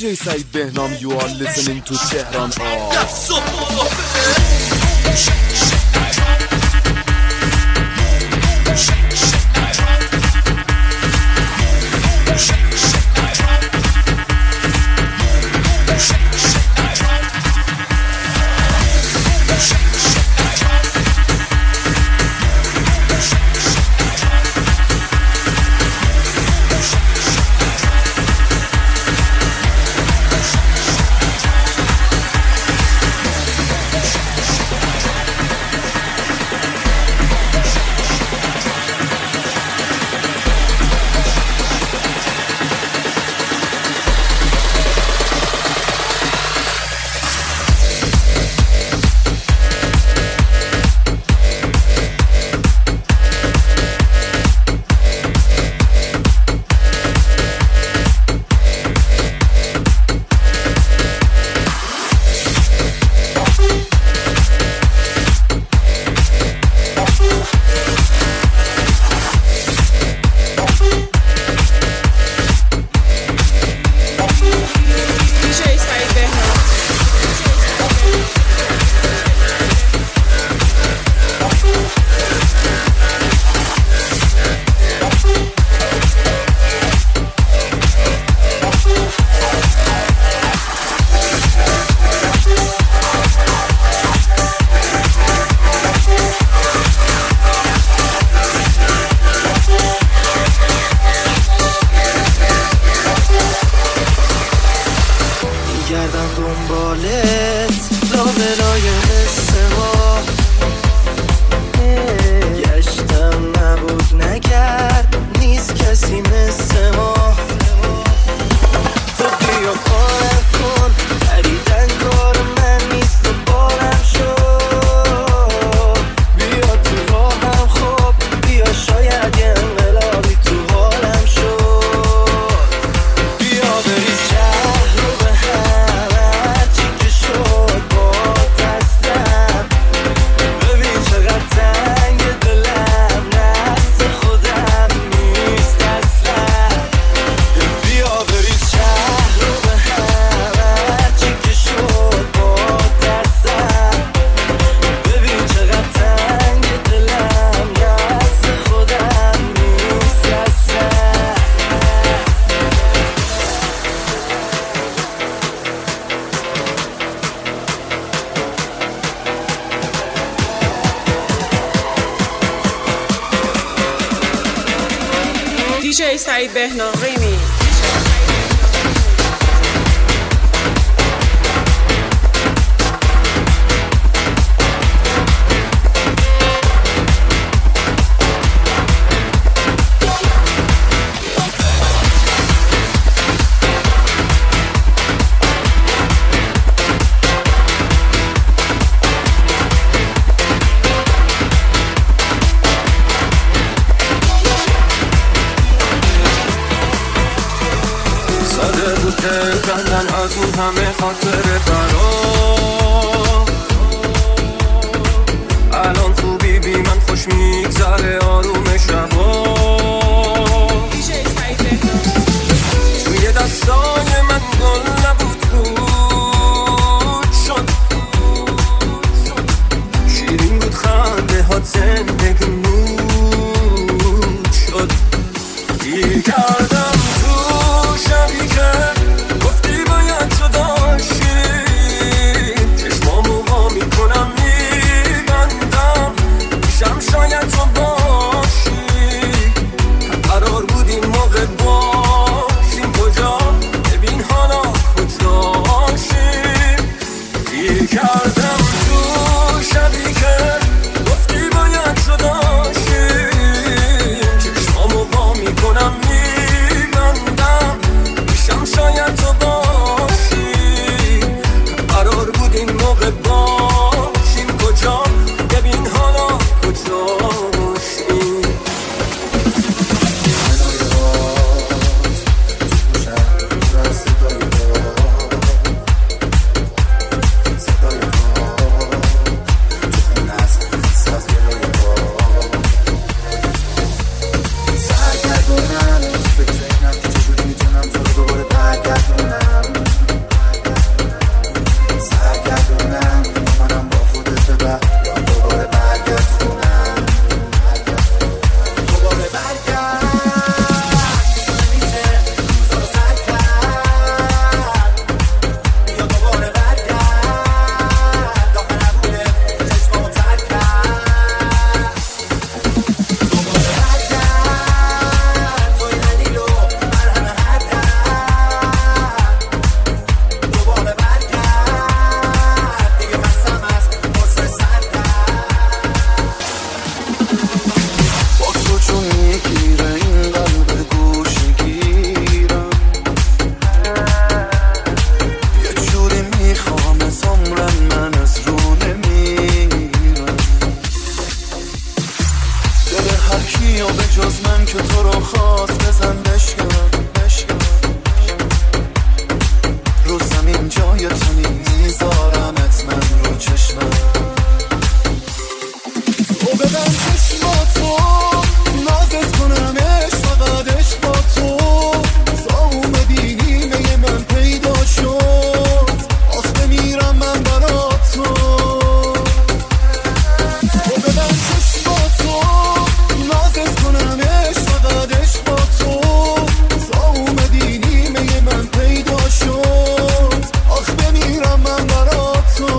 DJ Said Behnam, you are listening to Tehran DJ Said Behnam Remix. کردن از اون همه خاطره برا الان خوبی بی من خوش میگذره آروم شبا توی دستای من گل نبود بود شد شیرین بود خنده ها زندگی نود شد گیر کردم تو شبی که گفتی باید تو داشتی چشمامو وا میکنم میبندم پیشم شاید تو باشی قرار بود این موقع باشیم کجا ببین حالا کجاشیم گیر کردم تو شبی که گفتی باید تو داشتی تو رو خواست بزن بشکن رو زمین جای تو نیست میذارمت من رو چشمم تو ببن چشماتو نازت کنم عشق فقط عشق با تو تا اومدی نیمه من پیدا شد آخ بمیرم من برا تو تو ببن چشماتو نازت کنم عشق فقط عشق با تو تا اومدی نیمه من پیدا شد آخ بمیرم من برا تو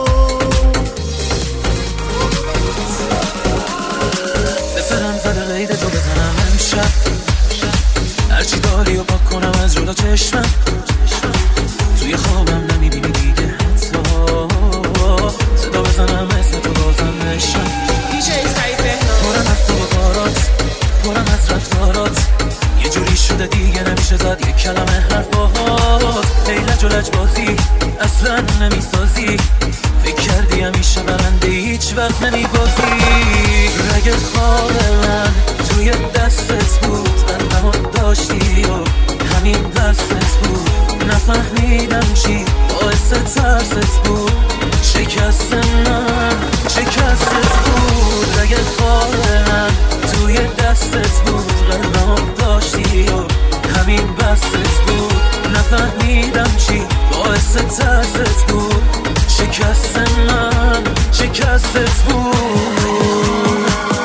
بسرم زده قید تو بزنم امشب هرچی داری و پاک کنم از جلو چشمم توی خوابم نمیبینی دیگه حتی صدا بزنم اسم تو بازم نشم DJ سعید بهنام پرم از تو و کارات پرم از رفتارات یه جوری شده دیگه نمیشه زد یک کلمه حرفات لیلج و لجبازی اصلا نمیسازی فکر کردی همیشه برنده هیچ وقت نمیبازی رگت خواب من توی دستت بود قلبمو داشتی و همین دستت بود نفهمیدم چی باعث ترست بود شکست من شکستت بود رگت خواب من توی دستت بود قلبمو داشتی و همین بستت بود نفهمیدم چی باعث ترست بود شکست من شکستت بود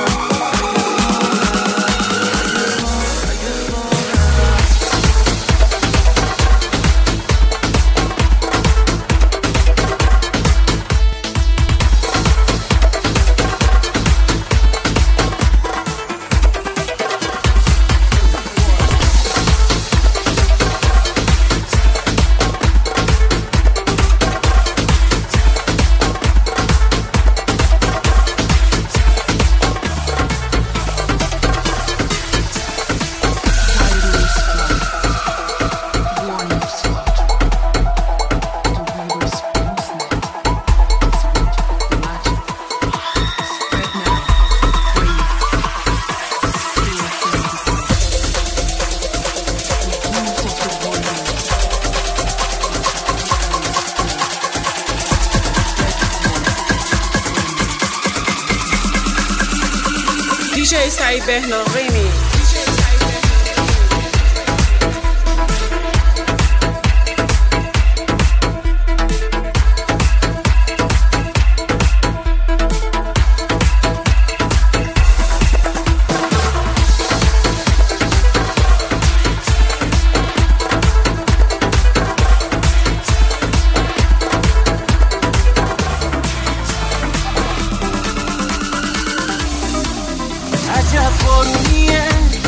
DJ سعید بهنام ریمی عجب بارونیه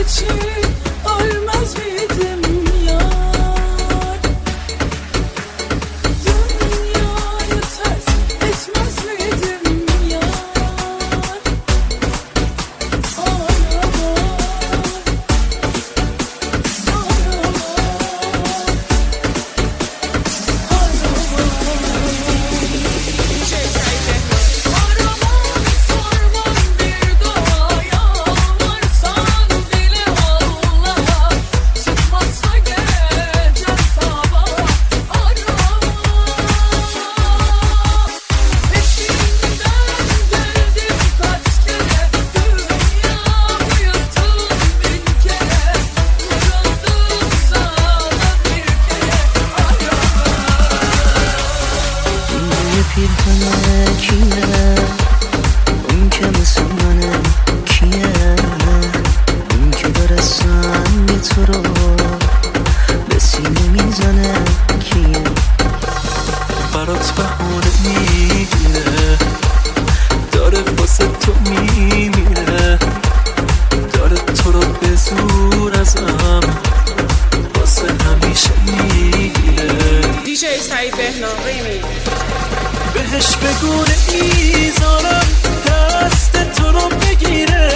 بهش بگو نمیذارم دست تو رو بگیره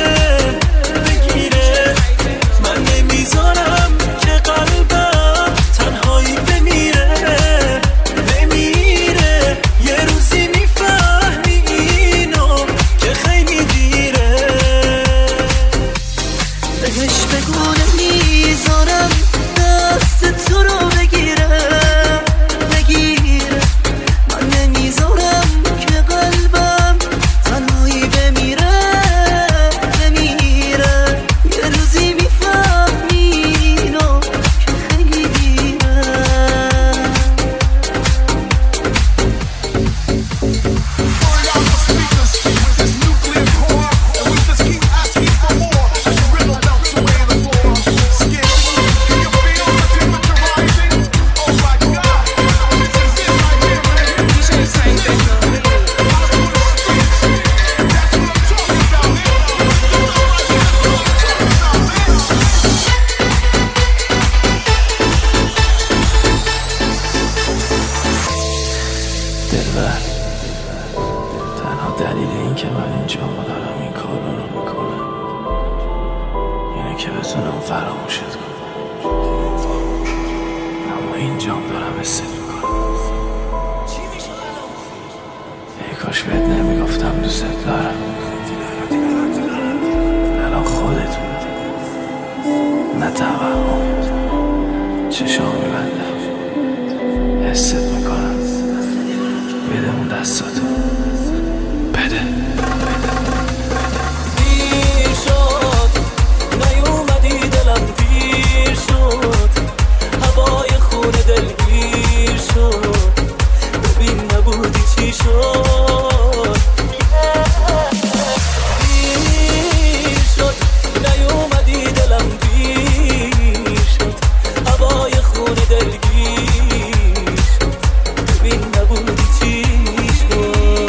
من نمیذارم که قلبم تنهایی بمیره یه روزی میفهمی اینو که خیلی دیره بهش بگو نمیذارم دست تو رو بگیره من نمیذارم که قلبم تنهایی بمیره یه روزی میفهمی اینو که خیلی دیره تنها دلیل این که من اینجا دارم این کار رو میکنم اینه که بتونم فراموشت کنم، اما اینجام دارم حست میکنم. ای کاش بهت نمیگفتم دوست دارم، الان خودت بودی نه توهم. چشام میبندم حست میکنم، بده اون دستاتو بده. دیر شد نیومدی دلم پیر شد، هوای خونه دلگیر شد، ببین نبودی چی شد. دیر شد نیومدی دلم پیر شد، هوای خونه دلگیر شد، ببین نبودی چی شد.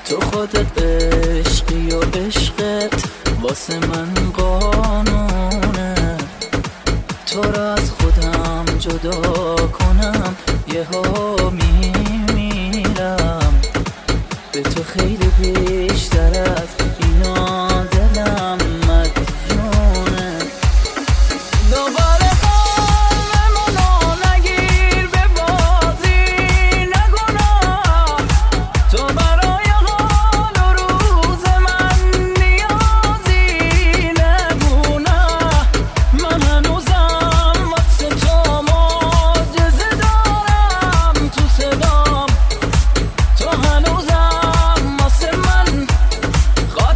تو خودت عشقی و عشقت واسه من قانونه. تو را از خودم جدا کنم یه ها میمیرم. به تو خیلی بیشتر از اینا دلم مدیونه. دوباره قلبمونو نگیر به بازی نگناه. تو برای حال و روز من نیازی نگونه. من هنوزم واسه تو معجزه دارم تو صدام. تو هنوزم واسه من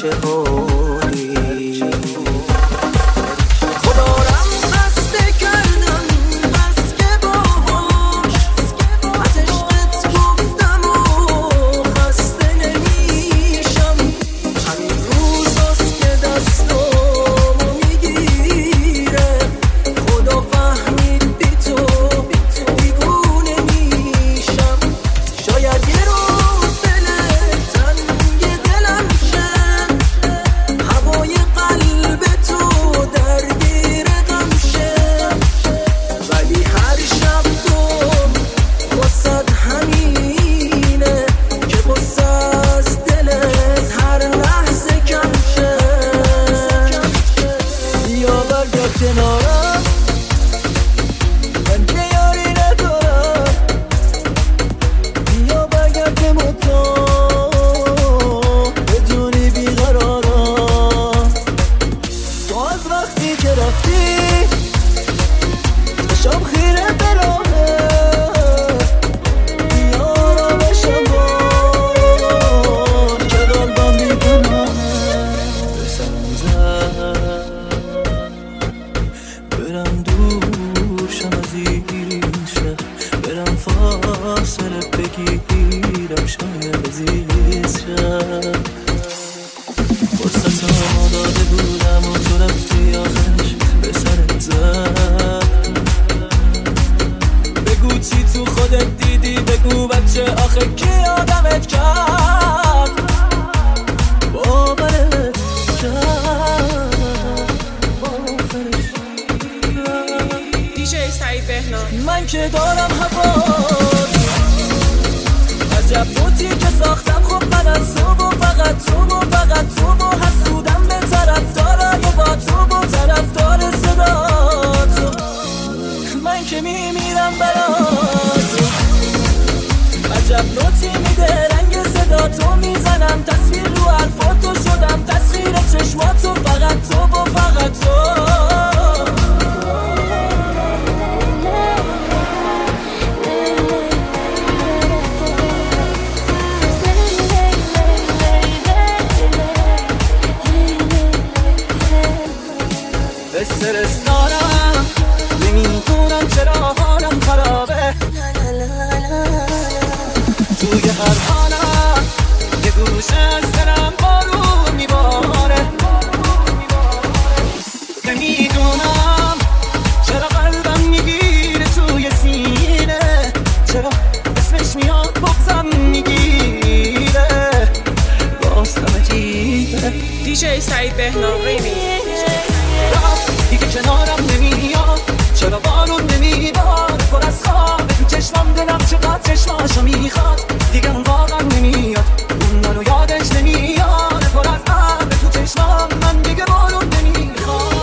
چه حالی خدا رم خسته کردم بس که باهاش از عشقت گفتم و خسته نمیشم همین روزاست که دستامو میگیره خدا فهمید بی تو دیوونه میشم شاید یه روز دلت تنگ دلم شه هوای قلب تو درگیر غم شه ولی هر شب تو واسد همینه که غصه از دلت هر لحظه کم شه یا برگرد کنارم من که یاری ندارم یا برگرد که متا بدونی بیقرارم تو از وقتی که رفتی شام خیره براهه بیارم شبان که قلبم بیگناهه بسرم زد برم دور شم از این شهر برم فاصله بگیرم شاید عزیز شم فرصت ها داده بودم و تو رفتی آخرش به سرت زد بگو چی تو خودت دیدی بگو بچه آخه کی آدمت کرد باورت کرد آخرش دیجی سعید بهنام. من که دارم هوات عجب بوتی که ساختم خب من از تو و فقط تو و فقط تو و حسودم به طرفدارای با تو و طرفدار صدا تو من که میمیرم برات عجب نوتی میده رنگ صدا تو میزنم تصویر رو حرفاتو شدم تصویر چشماتو فقط تو و فقط تو استرس دارم نمیدونم چرا حالم خرابه توی هر حالم یه گوشه از دلم بارون میباره نمیدونم چرا قلبم میگیره توی سینه چرا اسمش میاد بغزم میگیره راستم عجیبه دیجی سعید بهنام ریمیکس. دیگه کنارم نمیاد چرا بارون نمیباد پر از خواب تو چشمم دلم چقدر چشماشو میخواد دیگه اون واقعا نمیاد اون منو یادش نمیاد پر از ابر تو چشمم من دیگه بارون نمیخواد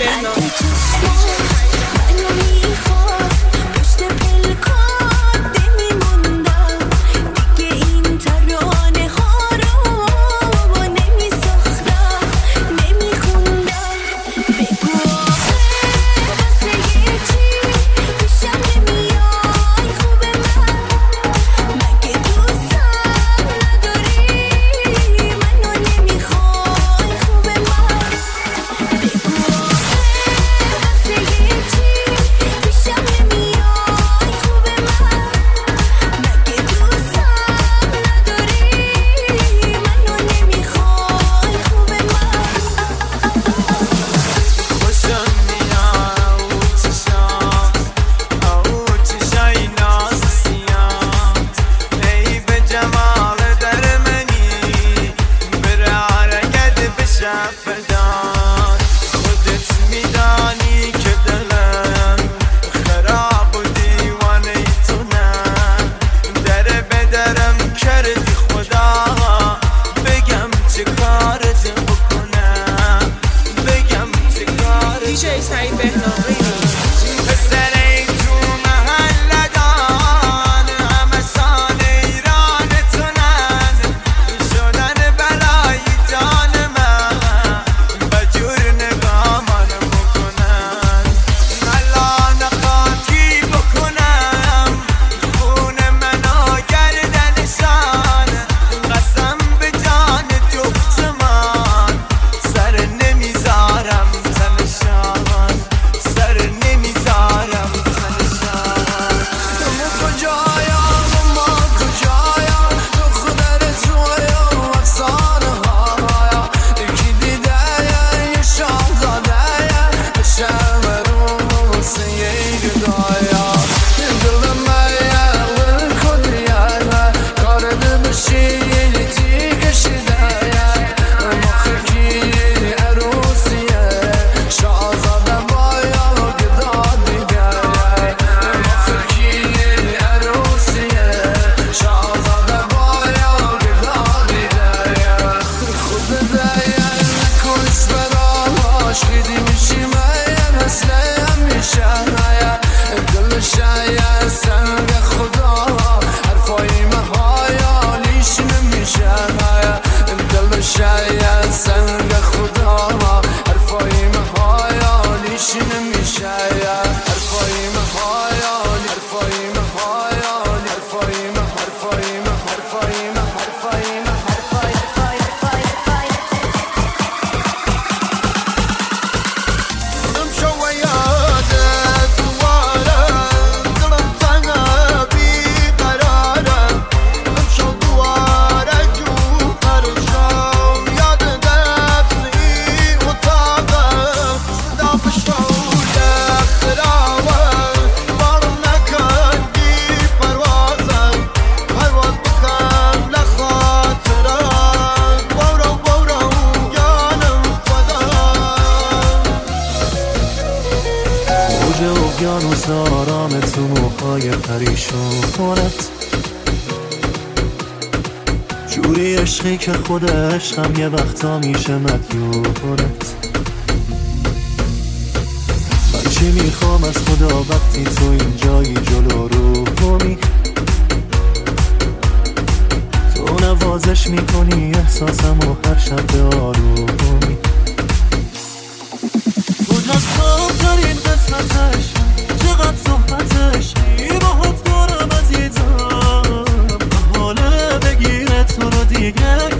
تهران. اقیانوس آرام تو موهای پریشونت، جوری عشقی که خود عشقم یه وقتا میشه مدیونت. من چی میخوام از خدا وقتی تو اینجایی جلو رومی، تو نوازش میکنی احساسم و هر شب به آرومی. کجاست کامترین قسمتش، چقدر صحبتش باهات دارم عزیزم، حاله بگیره تو رو دیگه